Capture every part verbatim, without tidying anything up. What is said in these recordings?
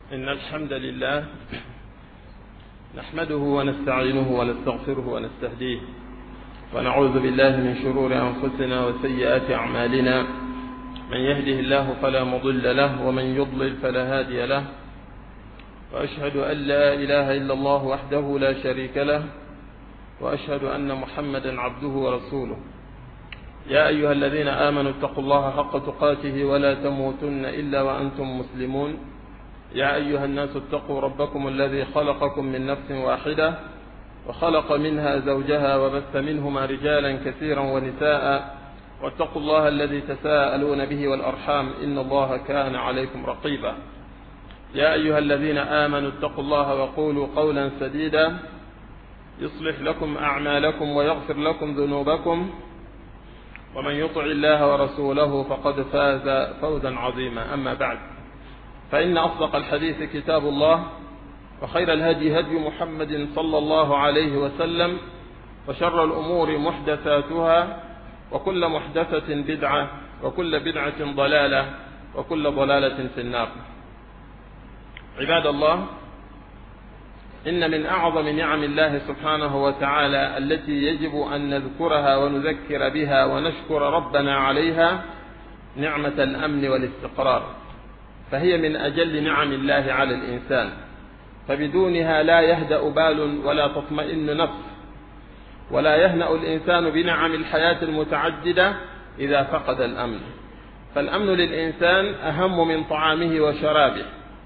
إن الحمد لله نحمده ونستعينه ونستغفره ونستهديه ونعوذ بالله من شرور أنفسنا وسيئات أعمالنا، من يهده الله فلا مضل له ومن يضلل فلا هادي له، وأشهد أن لا إله إلا الله وحده لا شريك له، وأشهد أن محمدا عبده ورسوله. يا أيها الذين آمنوا اتقوا الله حق تقاته ولا تموتن إلا وأنتم مسلمون. يا أيها الناس اتقوا ربكم الذي خلقكم من نفس واحدة وخلق منها زوجها وبث منهما رجالا كثيرا ونساء، واتقوا الله الذي تساءلون به والأرحام إن الله كان عليكم رقيبا. يا أيها الذين آمنوا اتقوا الله وقولوا قولا سديدا يصلح لكم أعمالكم ويغفر لكم ذنوبكم، ومن يطع الله ورسوله فقد فاز فوزا عظيما. أما بعد، فإن أصدق الحديث كتاب الله، وخير الهدي هدي محمد صلى الله عليه وسلم، وشر الأمور محدثاتها، وكل محدثة بدعة، وكل بدعة ضلالة، وكل ضلالة في النار. عباد الله، إن من أعظم نعم الله سبحانه وتعالى التي يجب أن نذكرها ونذكر بها ونشكر ربنا عليها نعمة الأمن والاستقرار، فهي من أجل نعم الله على الإنسان، فبدونها لا يهدأ بال ولا تطمئن نفس، ولا يهنأ الإنسان بنعم الحياة المتعددة إذا فقد الأمن. فالأمن للإنسان أهم من طعامه وشرابه،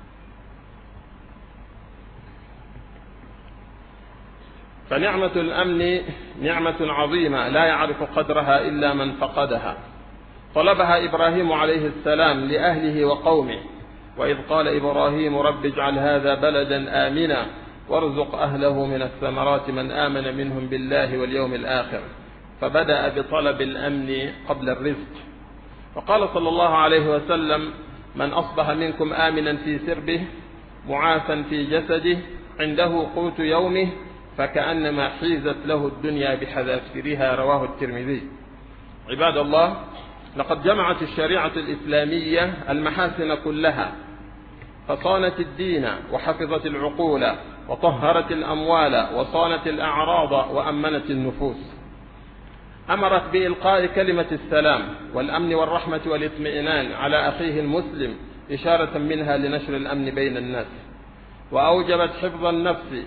فنعمة الأمن نعمة عظيمة لا يعرف قدرها إلا من فقدها. طلبها إبراهيم عليه السلام لأهله وقومه، وإذ قال إبراهيم رب اجعل هذا بلدا آمنا وارزق أهله من الثمرات من آمن منهم بالله واليوم الآخر، فبدأ بطلب الأمن قبل الرزق. وقال صلى الله عليه وسلم من أصبح منكم آمنا في سربه معافا في جسده عنده قوت يومه فكأنما حيزت له الدنيا بحذافيرها، رواه الترمذي. عباد الله، لقد جمعت الشريعة الإسلامية المحاسن كلها، فصانت الدين وحفظت العقول وطهرت الأموال وصانت الأعراض وأمنت النفوس. أمرت بإلقاء كلمة السلام والأمن والرحمة والاطمئنان على أخيه المسلم إشارة منها لنشر الأمن بين الناس، وأوجبت حفظ النفس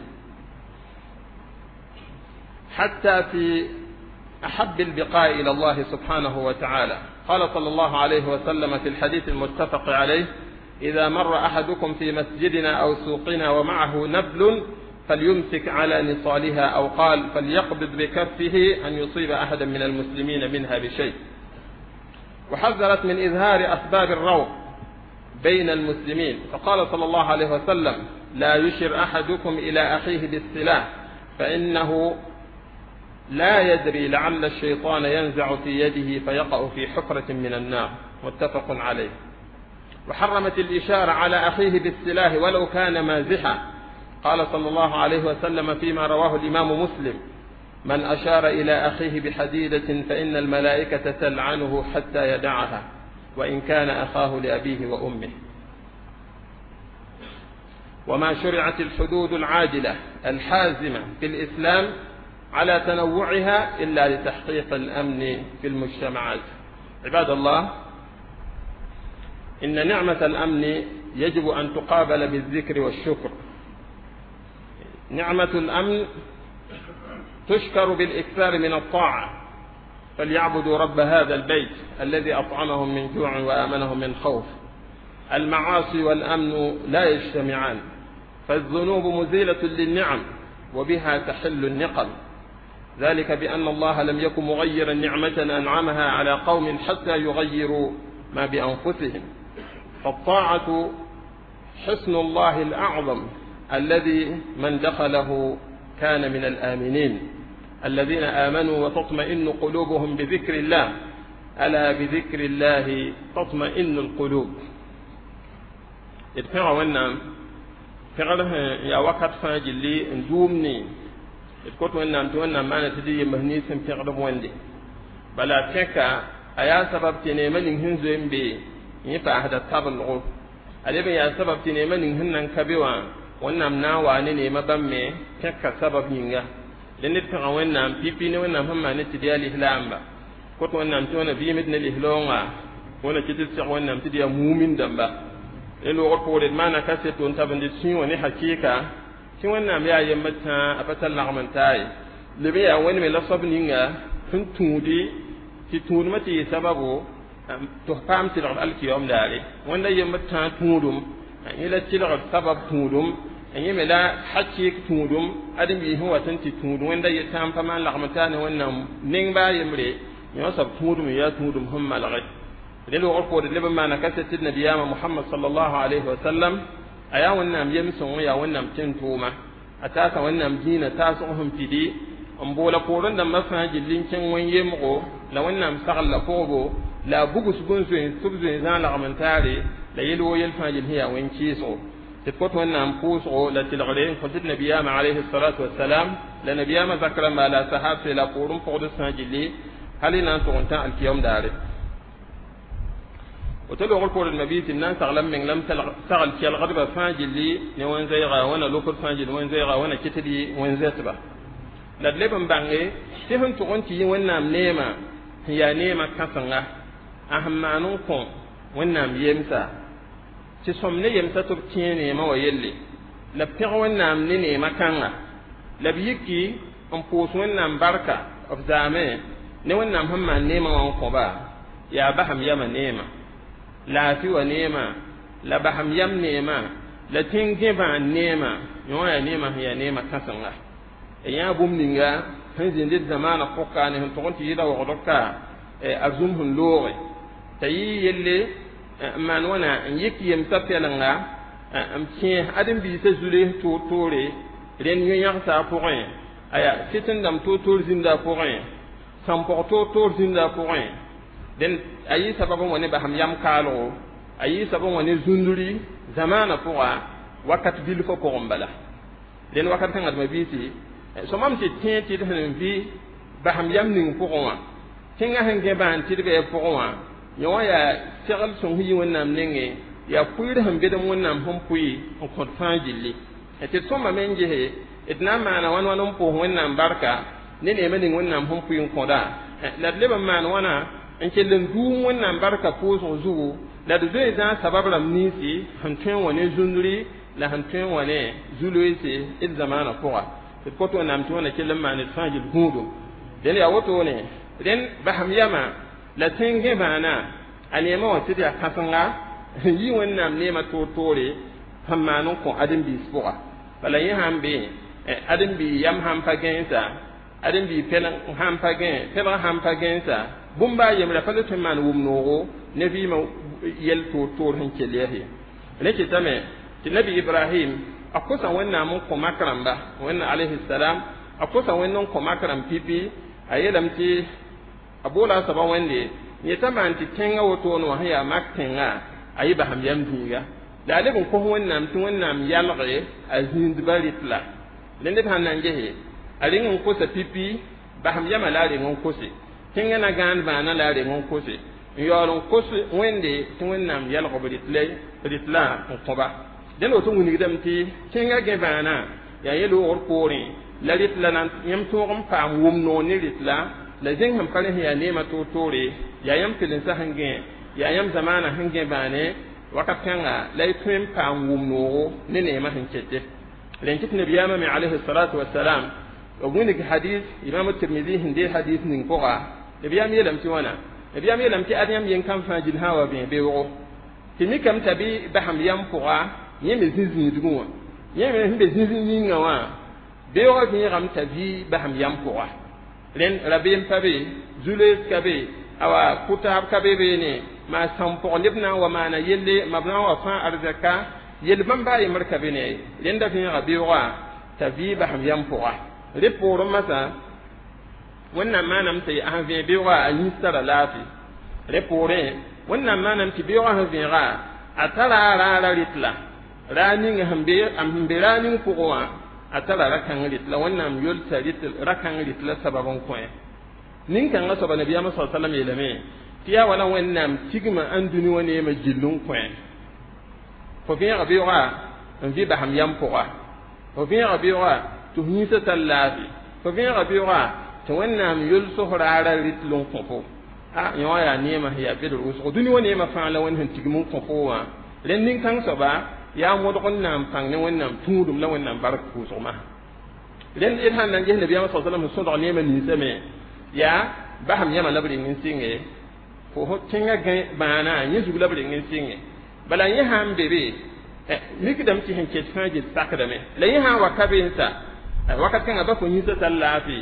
حتى في أحب البقاء إلى الله سبحانه وتعالى. قال صلى الله عليه وسلم في الحديث المتفق عليه إذا مر أحدكم في مسجدنا أو سوقنا ومعه نبل فليمسك على نصالها، أو قال فليقبض بكفه أن يصيب أحدا من المسلمين منها بشيء. وحذرت من إظهار أسباب الروع بين المسلمين، فقال صلى الله عليه وسلم لا يشر أحدكم إلى أخيه بالسلاح فإنه لا يدري لعل الشيطان ينزع في يده فيقع في حفرة من النار، متفق عليه. وحرمت الإشارة على أخيه بالسلاح ولو كان مازحا، قال صلى الله عليه وسلم فيما رواه الإمام مسلم من أشار إلى أخيه بحديدة فإن الملائكة تلعنه حتى يدعها وإن كان أخاه لأبيه وأمه. وما شرعت الحدود العاجلة الحازمة في الإسلام على تنوعها إلا لتحقيق الأمن في المجتمعات. عباد الله، إن نعمة الأمن يجب أن تقابل بالذكر والشكر. نعمة الأمن تشكر بالإكثار من الطاعة، فليعبدوا رب هذا البيت الذي أطعمهم من جوع وآمنهم من خوف. المعاصي والأمن لا يجتمعان، فالذنوب مزيلة للنعم وبها تحل النقم، ذلك بأن الله لم يكن مغيرا نعمة أنعمها على قوم حتى يغيروا ما بأنفسهم. فالطاعة حصن الله الأعظم الذي من دخله كان من الآمنين الذين آمنوا وتطمئن قلوبهم بذكر الله، ألا بذكر الله تطمئن القلوب. إذ ونام فعله يا وقت فاجل لي نجومني إذ ونام تونام أنا تدي مهنيس فعله وندي بلا تكا أيا سبب تنيمن هنزم بي يفعل هذا الطبل alebe ya sabab ti ne manin hinnan kabewa wannan na wani ne mabamme tekka sabab yinga den nit ka wannan pipi ne wannan hamma ne ti dia lihlamba ko to wannan to na bi mit ne lihlonga wona kitis sa wannan ti dia mumin damba elo ko de mana kase to tabande sin woni hakika tin wannan ya yamata apatal lagmantai lebe ya wani me la sabninga tun tudi ti tudu mati sababu to pam ti al kiyom dare wanda yamata tudum ila ti sabab tudum yeme la hakik tudum adam bi huwa tanti tudum wanda ya tampa man lagmatani wannan ning ba yemre yo sab tudum ya tudum humma lagad lelo ko de lebe mana kasati nabiyama muhammad sallallahu alaihi wasallam aya wannan yemson ya wannan tin tuma ataka wannan dina taso hum fidi ambola koron da mafaji linkin wanye mko la wannan sagalla kogo la bugus gunso en subzo zan lagmantare la yelo yel fajil hiya wanci so تفوت وانا مفوس لا تلغلين قلت النبي عليه الصلاة والسلام لنبي ما ذكر ما لا سحاب في لا قرون فقد السنجلي هل نانتو انتا الكيوم داري وتلو غل قول النبي الناس أغلم من لم تغل كي الغرب فاجلي نوان زيغا وانا لوكر فاجل وان زيغا وانا كتلي وان زيتبا لدلبن بانغي تهن تغنتي وانا منيما هي نيما كسنغا أهمانوكم وانا ميمسا ti somne yem sa to tiene ma wayelle la pego wannam ne ne makanga la biyiki on pos wannam barka of zame ne wannam hamma ne ma on ko ba ya baham yama nema la fi wa nema la baham yam nema la tinge ba nema yo ya nema ya nema kasanga e ya bum ninga hanzin de zamana kokka ne to gonti yida wa dokka e azum hun lore tayi yelle man wana yiki yem sapelanga am tien adam bi se zule to tore ren yo yang sa point aya sitin dam to tor zinda point sam porto tor zinda point den ayi sababu woni ba ham yam kalo ayi sababu woni zunduri zamana poa wakat bil fo ko mbala den wakat kan adma biti so mam ti tien ti de vi ba ham yam ning poa tinga hange ban ti de poa yo ya segal son hi wonnam nenge ya puir ham bedam wonnam hom pui on ko fangilli et so ma menje he et na mana wan wan po wonnam barka ne ne men wonnam hom pui ko da la leba man wana en kelen du wonnam barka po so zugo la de zai da sababra nisi hantuen woni zunduri la hantuen woni zuluisi il zamana poa et ko to nam to na kelen man fangil hudo den ya woto ne den baham yama la tenge bana alema wa tidia kasanga yi wannan ne ma to tore hamma non ko adam bi spora bala yi hambe adam bi yam ham pagensa adam bi pelan ham pagen pelan ham pagensa bumba yem la pala to man wum no ne bi ma yel to tor hin kelehe ne ke tame ti nabi ibrahim akosa wannan mun ko makramba wannan alaihi salam akosa wannan ko makram pipi ayelam ti abola saba wende yeta manti tenga woto no haya maktenga ayi baham yam dinga la le ko wonnam ti wonnam yalghe azind baritla lende hanan jehe ali ngon ko sa pipi baham yama la re ngon ko se tenga na gan bana la re ngon ko se yolon ko se wende ti wonnam yalghe baritla baritla ko ba den woto nguni dem ti tenga ge bana ya yelo or kore la ritla nan yam to gum pa wum no ni ritla la jeng ham kale ya nema to tore ya yam tilin sa hange ya yam zamana hange bane wakatanga lay twem pa ngum no ne ne ma hankete len kit nabiyama mi alayhi salatu wassalam oguni ki hadith imam at-tirmidhi hindi hadith nin koga nabiyama yelam ti wana nabiyama yelam ti adiyam yen kan fa jin hawa be be wo timi kam tabi baham yam poa yemi zinzin duwa yemi himbe zinzin ngawa be wo fi ram tabi baham yam poa len rabim tabe zule kabe awa kutab kabe bene ma sampo libna wa mana yelle mabna wa fa arzaka yel bamba yi markabe ne len da fi rabiwa tabi baham yampoa reporo masa wannan manam tay an ve biwa ayi sara lafi repore wannan manam ti biwa ha vira atara ra ra ritla rani ngambe ambe rani ko atala rakan ritla wannan yol sarit rakan ritla sababan ko nin kan ga sabana biya masa sallallahu alaihi wasallam tiya wala wannan tigma anduni wani ma jillun ko fo vẽega beoogã n vɩ basem yam pʋga fo vẽega beoogã tɩ f yĩsa tall laafɩ fo vẽega beoogã tɩ wẽnnaam yʋls f raara rɩt l n kõ fo a yõ wã yaa neemã sẽn yaa bedr wʋsgo dũni wã neemã fãa la wẽnd sẽn tigm n kõ fo wã rẽnd nin-kãng soaba yaa modg n na n pãng ne wẽnnaam tũudum la wẽnnaam bark pʋʋsgmã rẽnd d sãn na n ges nabiyaamã sa sallam sẽn sõdg neemã ninsame yaa basem yãmã la b reng n sɩnge fo tẽngã gẽ bãana yẽ zug la b reng n sɩnge bala yẽ sã n be be mikdame tɩ sẽn ket fãa gel sakdame la yẽ sã n wa ka bensa wakat kãngã ba fo yĩsa tall laafɩ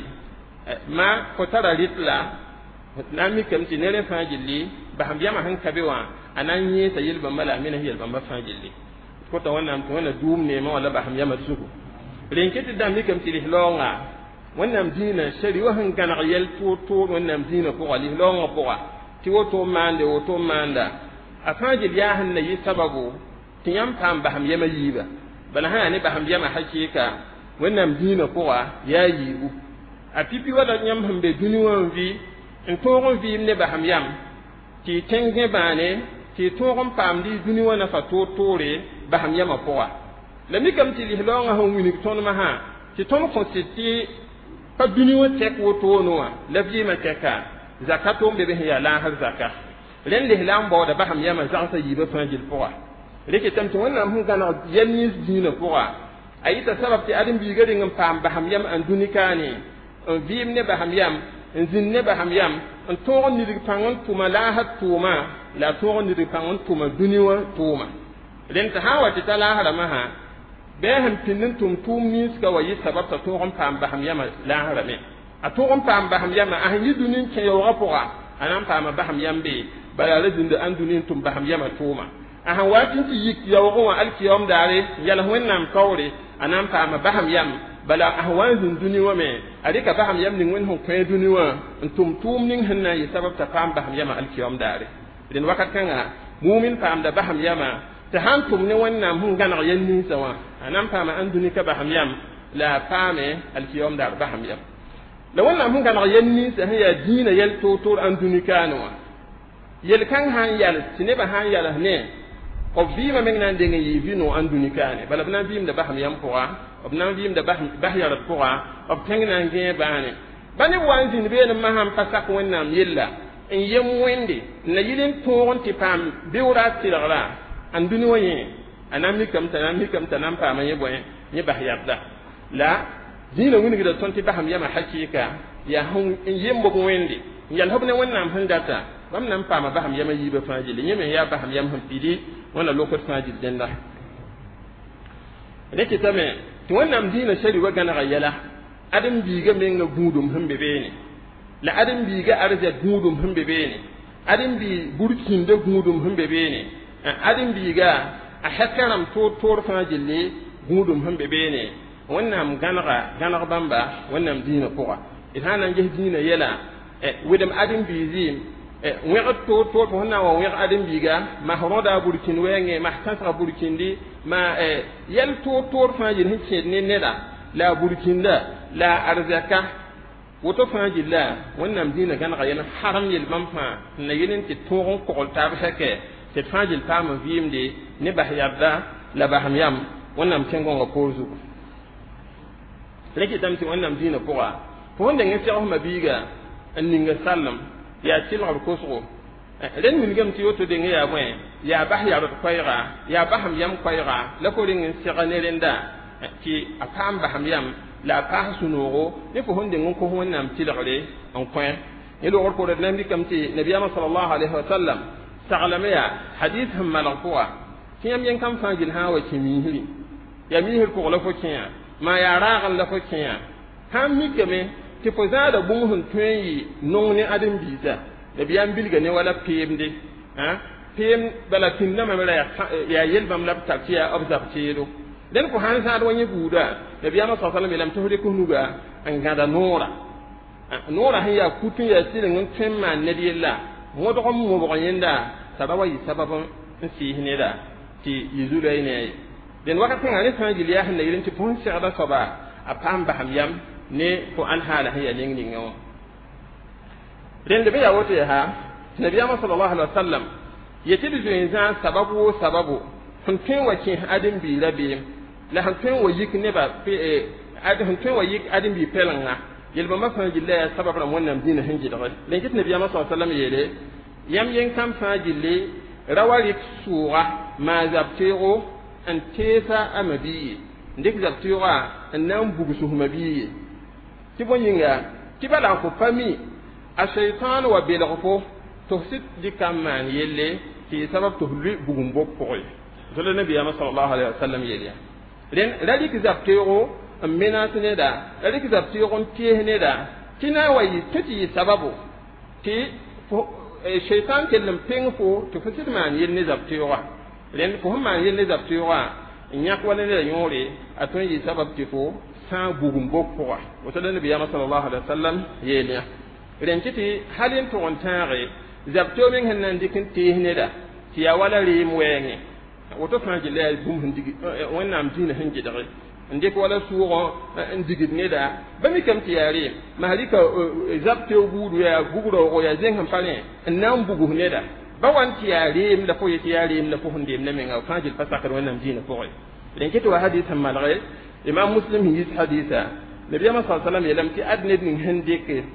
ma fo tara rɩt la na n mikame tɩ ne rẽ fãa gilli basem yãmã sẽn ka be wã a na n yẽesa yel-bãmba la a me na yel-bãmba fãa gilli kota wẽnnaam tɩ wẽna duum neemã wala basem yãmã zugu ren ket tɩ dãmb mikame tɩ lislaoongã wẽnnaam dĩinã shari wa sẽn gãneg yɛl toor-toor wẽnnaam dĩinã pʋga lislaoongã pʋga tɩ woto n maande woto n maanda a fãa gil yaa sẽn na yɩ sababu tɩ yãmb paam basem yamã yiiba bala sã yaa ne basem yamã hakɩɩka wẽnnaam dĩinã pʋga yaa yiibu a pipi wala yãmb sẽn be dũni wã n vɩ n tõog n vɩɩm ne basem yam tɩ y tẽng gẽ bãane tɩ y tõog n paamd y dũni wã nafa toor-toore basem yamã pʋga la mikame tɩ lislaoongã sẽn wilg tõnd masã tɩ tõnd kõ sɩd tɩ pa dũni wã tɛk wotoone wã la vɩɩmã tɛka zaka tʋʋm be be sẽn yaa laasr zaka rẽnd lisla n baooda basem yamã zagsã yiibã fãa gil pʋga rɩkɩtame tɩ wẽnnaam sẽn gãneg yɛl nins dĩinã pʋga a yɩta sabab tɩ ãdem-biigã reng n paam basem yam n dũni kaane n vɩɩm ne basem yam n zĩnd ne basem yam n tõog n nidg pãng n tʋma laasd tʋʋmã la a tõog n nidg pãng n tʋma dũni wã tʋʋma rẽnd tɩ sã n wa tɩ ta laasrã masã bɩ a sẽn pĩnd n tʋm tʋʋm ninska wa yɩ sabab t'a tõog n paam basem yamã laasrame a tõog n paam basem yamã a sẽn yɩ dũni n kẽ yaoogã pʋga a na n paama basem yam be bala ra zĩnd ãn dũni n tʋm basem yamã tʋʋma a sẽn wa tɩ tɩ yik yaoogẽ wã alkiyaoom daare yɛls wẽnnaam taoore a na n paama basem yam bala a sẽn wa n zĩnd dũni wã me a rɩka basem yam ning wẽnd sẽn kõ dũni wã n tʋm tʋʋm ning sẽn na n yɩ sabab t'a paam basem yamã alkiyaoom daare rẽnd wakat kãngã mumin paamda basem yamã tɩ sãn tʋm ne wẽnnaam sẽn gãneg yɛl ninsã wã a na n paama ãn dũni ka basem yam la a paame alkiyaoom daar basem yam la wẽnnaam sẽn gãneg yɛl ninsã sẽn yaa dĩinã yɛl toor-toor ãn dũni kaane wã yel-kãng sã n yals tɩ nebã sã n yals ne b vɩɩmã meng na n deng n yɩɩ vɩ-no ãn dũni kaane bala b na n vɩɩmda basem yam pʋga b na n vɩɩmda bas yard pʋga b tẽng na n gẽ baane ba neb wa n zĩnd beelem masã n pa sak wẽnnaam yella n yem wẽnde n la yɩl n tõog n tɩ paam beoora a tɩrgra ãn dũni wã yẽ a na n mikame t'a na n mikame t'a na n paama yẽ bõe yẽ bas yarda la dĩinã wilgda tõnd tɩ basem yamã hakɩɩka yaa n yembb wẽnde n yals b ne wẽnnaam sẽn data bãmb na n paama basem yamã yiibã fãa gilli yẽ me yaa basem yam sẽn pidi wẽna lokat fãa gill dẽnda rɩkɩtame tɩ wẽnnaam dĩinã shari wa gãnega yɛla ãdem-biigã menga gũudum sẽn be beene la ãdem-biigã arzɛ gũudum sẽn be beene ãdem-bii burkĩnda gũudum sẽn be beene ãdem-biigã a sɛka rãmb toor-toor fãa gilli gũudum sẽn be beene wẽnnaam gãnega gãneg bãmba wẽnnaam dĩinã pʋga d sã n na n ges dĩinã yɛla wɩdm ãdem-bii zɩɩm wẽgd toor-toor tɩ wẽnnaam wa wẽg ãdem-biiga mas rõda a burkĩnd wɛɛngẽ mas tãsga burkĩndi ma yɛl toor-toor fãa gill sẽn kẽed ne neda la a burkĩnda la a arzɛka woto fãa gilla wẽnnaam dĩinã gãnega yɛl harem yel-bãmb fãa n na yɩl n tɩ tõog n kogl taab sɛkɛ tɩ d fãa gill paam n vɩɩmde ne bas yarda la basem yam wẽnnaam tẽngõngã poor zugu rɩkɩtame tɩ wẽnnaam dĩinã pʋga fo sẽn deng n segsma biiga n ninga sallem yaa tɩlgr kosgo rẽnd wilgame tɩ woto deng yaa bõe yaa bas yard koɛɛga yaa basem yam koɛɛga la fo reng n seg ne rẽnda tɩ a paam basem yam la a paas sũ-noogo ne fo sẽn deng n kos wẽnnaam tɩlgre n kõ yẽ logr pʋgda d na n mikame tɩ nabiyaamã salallahu alaihi wasallam saglame yaa hadis sẽn malg pʋga tɩ yãmb yen-kãm fãa gill sã n wa kẽ miisri yaa miisr pʋg la fo kẽa maa yaa raagn la fo kẽa sãn mikame tɩ fo zaada bũmb sẽn tõe n yɩ nong ne ãdem-biisa nabiyaam bilga ne wala peemde peem bala pĩndãmã me ra yaa yel-bãmb la b tar tɩ yaa b zab teedo dẽn fo sãn zãad wa yẽ buuda nabiyaamã sa sallam yeelame tɩ f rɩk f nuga n gãda noora noora sẽn yaa kut n yaa sɩreng n tõe n maan ned yella modg n mobg yẽnda t'a ra wa yɩ sabab n sɩɩs neda tɩ yɩ zu-la y ne a ye dẽn wakat kãngã ne fãa gill yaa sẽn na yɩl tɩ fo sẽn segda soaba a paam basem yam ne fo an haala sẽn yaa ning ninga wã rẽnd be yaa woto yaa tɩ nabiyaamã sallallahu alaihi wasallam yetɩ d zoeen zãag sabab woo sababu hun tun wa kin adin bi rabi la hun tun wa yik ne ba pe adin hun tun wa yik adin bi pelanga yelba ma fa jilla sabab ram wannan dina hinji da len kit nabi ma sallallahu alaihi wasallam yele yam yen kam fa jille rawali suwa ma zabtiro an tesa amabi ndik zabtiro an nan bugu su mabi ti bonyinga ti bala ko fami a shaytan wa bilghfo to sit dikam man yelle ti sabab to lu bugum bok poy zole nabi ma sallallahu alaihi wasallam yele ren radik zabtiro amena tuneda radik zabtiro on tiene da tina wayi tati sababu ti shaytan kellem pengfo to fasit man yelle zabtiro ren ko man yelle zabtiro nyak wala ne yore aton yi sabab ti fo sa bugum bok poa wato da nabi sallallahu alaihi wasallam yele ren titi halin to on tare zabto min hannan dikin tihne da tiya wala rim wenge wato fa jile bum hindigi wannan dina hingi da inde ko wala suuro indigit ne da ba mi kam tiyari mahalika zabto budu ya buguro ko ya zen han fane nan bugu ne da ba wan tiyari im da ko tiyari im da ko hunde im ne men fa jil fasakar wannan dina ko ren kito hadithan malghay imam muslim yi haditha nabi sallallahu alaihi wasallam yalam ti adne din hindike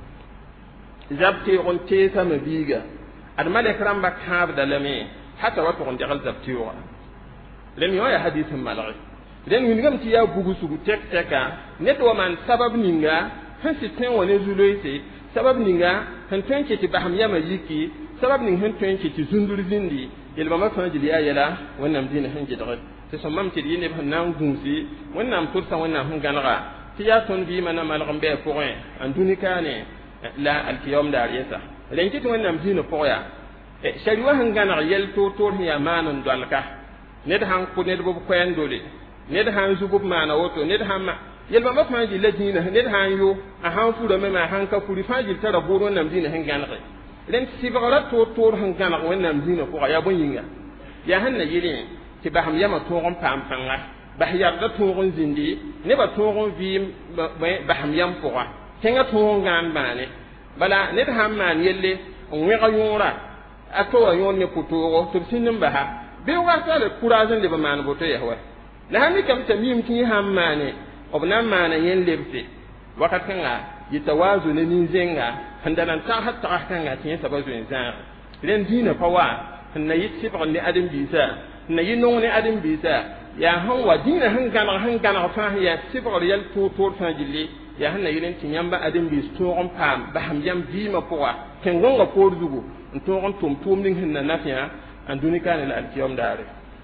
zabti on tesa mabiga ad malek ramba kab dalame hatta wato on jagal zabti wa len yo ya hadithun malai len wi ngam ti ya bugu sugu tek teka net wa man sabab ninga han sitin woni zuloite sabab ninga han tenke ti baham yama yiki sabab ning han tenke ti zundur zindi yelba ma fa jili ayala wannan dina han jidare ti somam ti yene ban nan gunsi wannan tursa wannan han ganara ti ya ton bi mana malgam be point an dunika ne la alkiyom dar yesa len kitu wannan dina poya e shariwa hangana yel to to ya manan dalka ned han ko ned bob koyan dole ned han zubub mana woto ned han ma yel ba ma ji la dina ned han yo a han fu da ma han ka furi faji tara boro nam dina hangana len sibara to to hangana wannan dina ko ya bonyinga ya hanna yele ti baham yama to gon pam panga bah yarda to gon zindi ne ba to gon vi baham yam poa tenga tungan bane bala ne ta man yelle on we ga yura ato wa yon ne putoro to sinin baha be wa sale kurazin de ba man boto yahwa la hani kam tamim ki hammane obna man yen lebse wakat kanga yitawazu ne nin zenga handanan ta hatta kanga tin sabazu insan len dina pawa na yitsi ba ne adam bisa na yinon ne adam bisa ya han wa dina han gana han gana fa ya sibor yal to to fa jilli ya hanna yilen tinyamba adin bi storon pam baham yam bima poa ken gonga por dugo ntoron tum tum ning hinna nafia an dunika ne al kiyom dare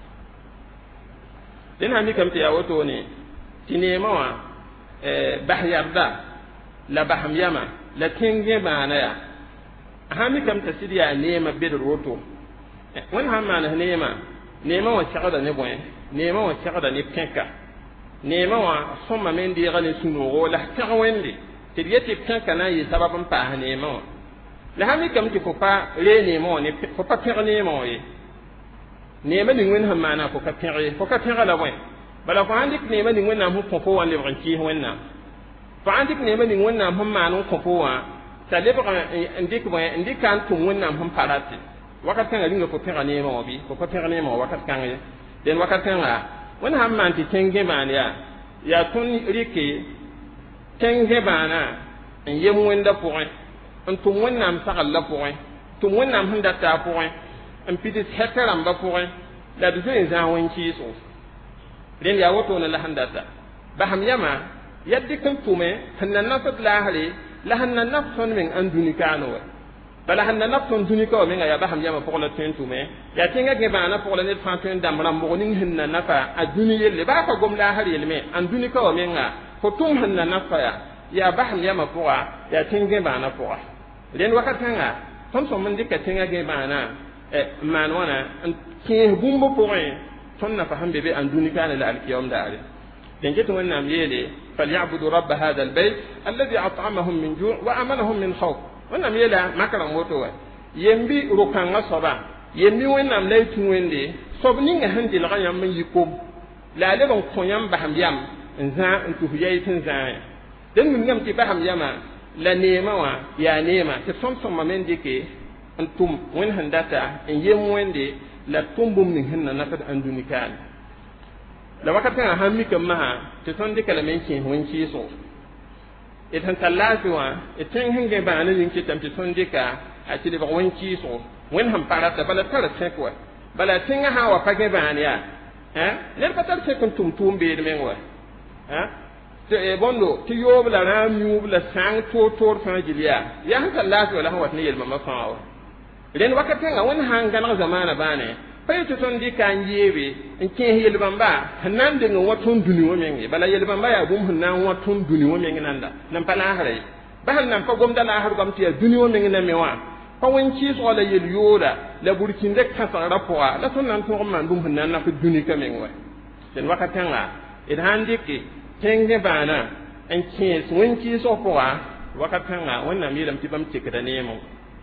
den hami kam tiya woto ne tinema wa eh bahyarda la baham yama la kenge bana ya hami kam tasidiya nema bedo woto won hamma na nema nema wa chagada ne boy nema wa chagada ne penka nema wa somma men di gane suno la ta wende te yete penka na yi sababan pa nema la hami kam ti ko pa le nema ne ko pa penka nema yi nema ni ngwen hamma na ko ka penka ko ka penka la boy bala ko andik nema ni ngwen na hu ko ko wan le branki wenna fa andik nema ni ngwen na hamma no ko ko wa ta le ba ndik boy ndik kan tum wenna hum parati wakat kan ringa ko penka nema obi ko ko penka nema wakat kan den wakat kan wani hamman ti tenge baniya ya tun rike tenge bana en yem wenda point en tum wonnam sagal la point tum wonnam hunda ta point en pidis hekaram ba point la du zin za wanki so den ya woto na la handata ba ham yama yaddi kan tume hannan nafat la hali la hannan nafsun min an dunikano bala hanna nafton dunika o menga ya ba ham yama pokla tentu me ya tinga ge bana pokla net fanten damra mo ning hinna nafa a duniye le ba ka gomla har yelme an dunika o menga ko tum hanna nafa ya ya ba ham yama poa ya tinga bana poa len wakatanga tom so mun dikka tinga ge bana e man wana ke bumbo poe ton na faham bebe an dunika ne la alkiyam dare den jeto wannan yele falyabudu rabb hadha albayt alladhi at'amahum min ju' wa amanahum min khawf wannan yela makara moto wa yembi rukanga soba yembi wannan lay tunwende sobni nga handi la yam min yikom la le bon konyam baham yam nza ntu huyay tin za den min ngam ti baham yama la nema wa ya nema te som som mamen dike antum wen handata en yem wende la tumbum ni hinna nakat anduni kan la wakat kan hammi kam ma te ton de kala men ki hon ki so et han talati wa et ten hinge ba na yin ki tam te ton de ka a ti de ba won ki so wen ham para ta bala tara sekwa bala tinga ha wa page ba ya hein le patar se kun tum tum be de men wa hein te e bondo ti yob la ram yub la sang to to fa jiliya ya han talati wala hawat ni yel ma fa wa len wakati nga won hanga na zamana bane pay to ton di kan yewe en ken yel bamba hanan de ngo waton duni wo mengi bala yel bamba ya bum hanan waton duni wo mengi nanda nan pala hare ba han nan fa gomda la har gam tiya duni wo mengi na mewa fa won ci so la yel yoda la burkin de kan sa rapoa la ton nan to man bum hanan na fa duni ka mengi wa den wakati nga id handi ki tenge bana en ken won ci so poa wakati nga won na mi dam tibam tikada nemo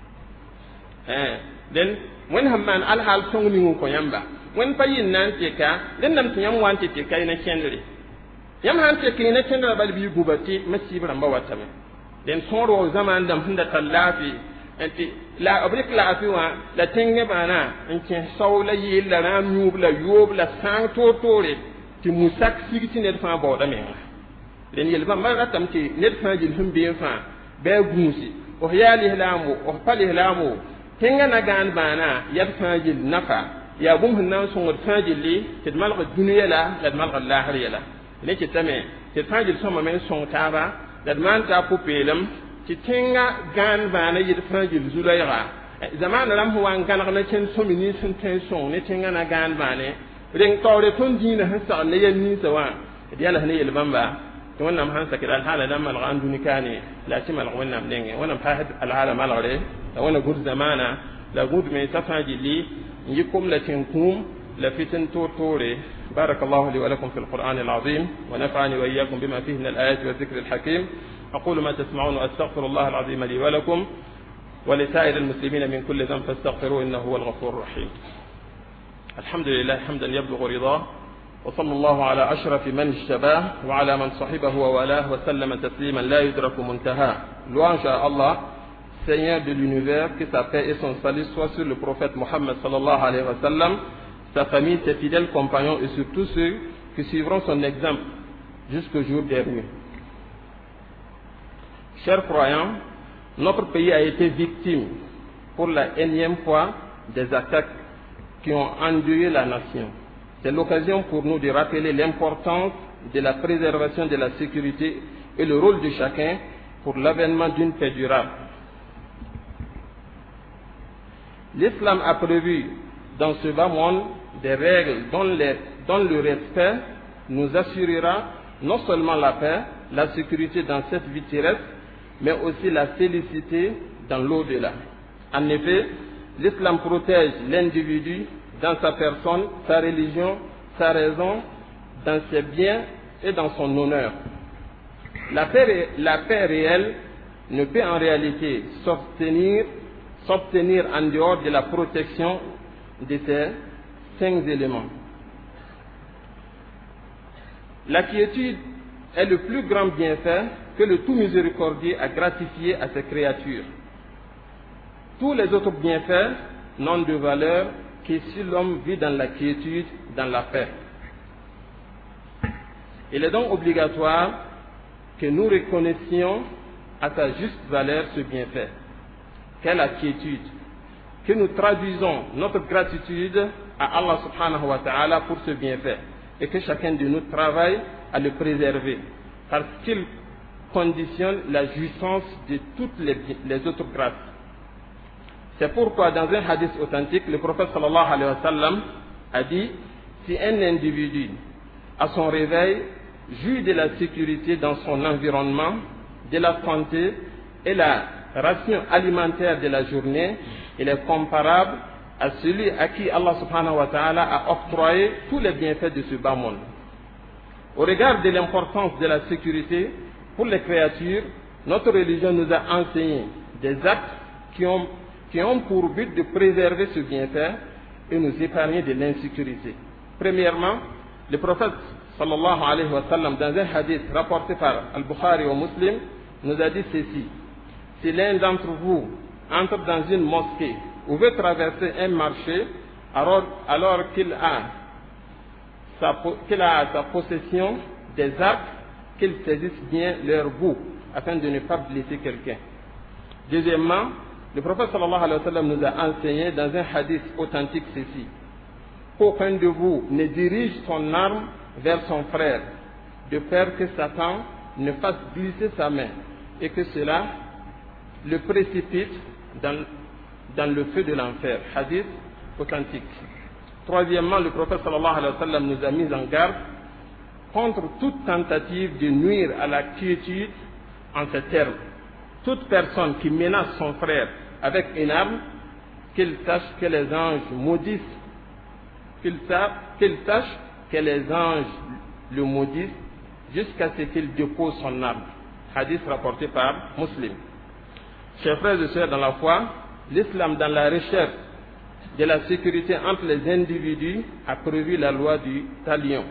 eh den wen hamman al hal song ni ko yamba wen payin nan te ka den nam tiyam wante te kai na kendri yam han te kai na kendra bal bi gubati masibra mba watame den soro zaman dam hunda tallafi enti la obrik la afiwa la tenge bana enke sawla yi la ram nyub la yob la sang to tore ti musak sigiti ne fa boda men den yel ba ma ratam ti ne fa jil hum bi fa be gunsi o yali hlamu o pali hlamu tenga na gan bana yab fajil nafa ya bum hinna songot fajil li te malga dunya la la malga lahir la ne ke tame te fajil soma men song taba da man ta pupelam ti tenga gan bana yid fajil zulayra zaman ram huwa gan na chen somi ni sun ten song ne tenga na gan bane ren tawre ton dina hasa ne yan ni sawa diala ne yel bamba to wannan han sakira al hala nan malga anduni kane la ti malga wannan denge wannan fahad al hala malgare وانا قد زمانا لا قد من تفاجي لي يكم لتنكم لفتن توري بارك الله لي ولكم في القرآن العظيم ونفعني وإياكم بما فيه من الآيات والذكر الحكيم أقول ما تسمعون وأستغفر الله العظيم لي ولكم ولسائر المسلمين من كل ذنب فاستغفروه إنه هو الغفور الرحيم. الحمد لله حمدا يبلغ رضاه وصلى الله على أشرف من اشتباه وعلى من صحبه ووالاه وسلم تسليما لا يدرك منتهاه. Louange إن شاء الله Seigneur de l'univers, que sa paix et son salut soient sur le prophète Mohammed sallallahu alayhi wa sallam, sa famille, ses fidèles compagnons et sur tous ceux qui suivront son exemple jusqu'au jour dernier. Chers croyants, notre pays a été victime pour la énième fois des attaques qui ont endeuillé la nation. C'est l'occasion pour nous de rappeler l'importance de la préservation de la sécurité et le rôle de chacun pour l'avènement d'une paix durable. L'islam a prévu dans ce bas monde des règles dont, les, dont le respect nous assurera non seulement la paix, la sécurité dans cette vie terrestre, mais aussi la félicité dans l'au-delà. En effet, l'islam protège l'individu dans sa personne, sa religion, sa raison, dans ses biens et dans son honneur. La paix, la paix réelle ne peut en réalité s'obtenir s'obtenir en dehors de la protection de ces cinq éléments. La quiétude est le plus grand bienfait que le tout miséricordieux a gratifié à ses créatures. Tous les autres bienfaits n'ont de valeur que si l'homme vit dans la quiétude, dans la paix. Il est donc obligatoire que nous reconnaissions à sa juste valeur ce bienfait. Quelle la quiétude, que nous traduisons notre gratitude à Allah subhanahu wa ta'ala pour ce bienfait et que chacun de nous travaille à le préserver parce qu'il conditionne la jouissance de toutes les, les autres grâces. C'est pourquoi dans un hadith authentique, le prophète sallallahu alayhi wa sallam a dit: si un individu à son réveil jouit de la sécurité dans son environnement, de la santé et la ration alimentaire de la journée, il est comparable à celui à qui Allah subhanahu wa ta'ala a octroyé tous les bienfaits de ce bas monde. Au regard de l'importance de la sécurité pour les créatures, notre religion nous a enseigné des actes qui ont, qui ont pour but de préserver ce bienfait et nous épargner de l'insécurité. Premièrement, le prophète sallallahu alayhi wa sallam, dans un hadith rapporté par Al-Bukhari ou Muslim, nous a dit ceci: si l'un d'entre vous entre dans une mosquée ou veut traverser un marché alors, alors qu'il a, sa, qu'il a à sa possession des arcs, qu'il saisisse bien leur bout, afin de ne pas blesser quelqu'un. Deuxièmement, le prophète sallallahu alayhi wa sallam nous a enseigné dans un hadith authentique ceci: qu'aucun de vous ne dirige son arme vers son frère, de peur que Satan ne fasse glisser sa main et que cela le précipite dans, dans le feu de l'enfer. Hadith authentique. Troisièmement, le prophète sallallahu alayhi wa sallam nous a mis en garde contre toute tentative de nuire à la quiétude en ces termes: toute personne qui menace son frère avec une arme, qu'il sache que les anges maudissent, qu'il sache, qu'il sache que les anges le maudissent jusqu'à ce qu'il dépose son arme. Hadith rapporté par Muslim. Chers frères et sœurs dans la foi, l'islam, dans la recherche de la sécurité entre les individus, a prévu la loi du talion.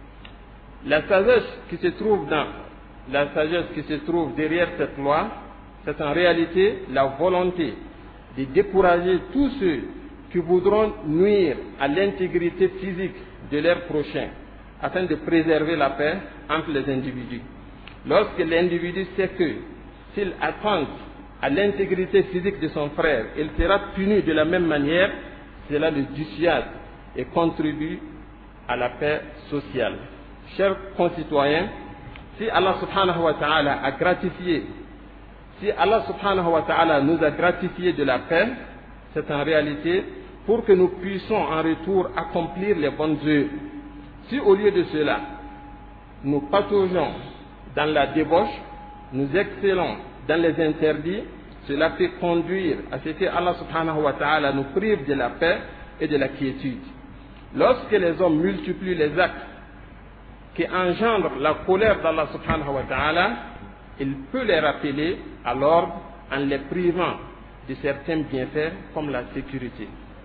La sagesse qui se trouve dans la sagesse qui se trouve derrière cette loi, c'est en réalité la volonté de décourager tous ceux qui voudront nuire à l'intégrité physique de leur prochain, afin de préserver la paix entre les individus. Lorsque l'individu sait que s'il attente à l'intégrité physique de son frère, il sera puni de la même manière, cela le dissuade et contribue à la paix sociale. Chers concitoyens, si Allah subhanahu wa ta'ala a gratifié, si Allah subhanahu wa ta'ala nous a gratifié de la paix, c'est en réalité pour que nous puissions en retour accomplir les bonnes œuvres. Si au lieu de cela, nous pataugeons dans la débauche, nous excellons dans les interdits, cela peut conduire à ce que Allah subhanahu wa ta'ala nous prive de la paix et de la quiétude. Lorsque les hommes multiplient les actes qui engendrent la colère d'Allah subhanahu wa ta'ala, il peut les rappeler à l'ordre en les privant de certains bienfaits comme la sécurité.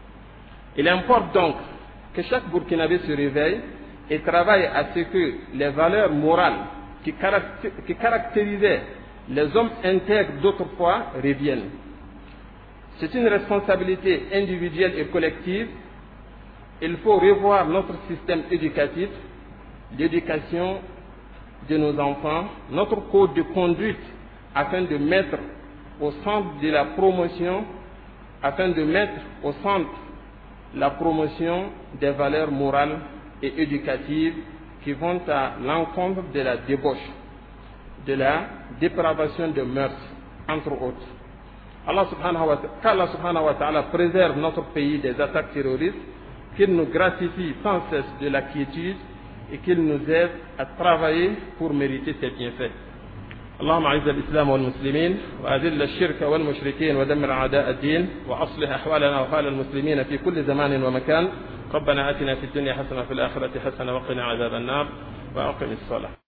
Il importe donc que chaque Burkinabé se réveille et travaille à ce que les valeurs morales qui, caractér qui caractérisaient les hommes intègres d'autrefois reviennent. C'est une responsabilité individuelle et collective. Il faut revoir notre système éducatif, l'éducation de nos enfants, notre code de conduite, afin de mettre au centre de la promotion, afin de mettre au centre la promotion des valeurs morales et éducatives qui vont à l'encontre de la débauche, de la dépravation de mœurs, entre autres. Allah subhanahu wa ta'ala, qu'Allah subhanahu wa ta'ala préserve notre pays des attaques terroristes, qu'il nous gratifie sans cesse de la quiétude et qu'il nous aide à travailler pour mériter ces bienfaits. اللهم أعز الإسلام والمسلمين وأذل الشرك والمشركين ودمر أعداء الدين وأصلح أحوالنا وحال المسلمين في كل زمان ومكان. ربنا آتنا في الدنيا حسنة وفي الآخرة حسنة وقنا عذاب النار وأقم الصلاة.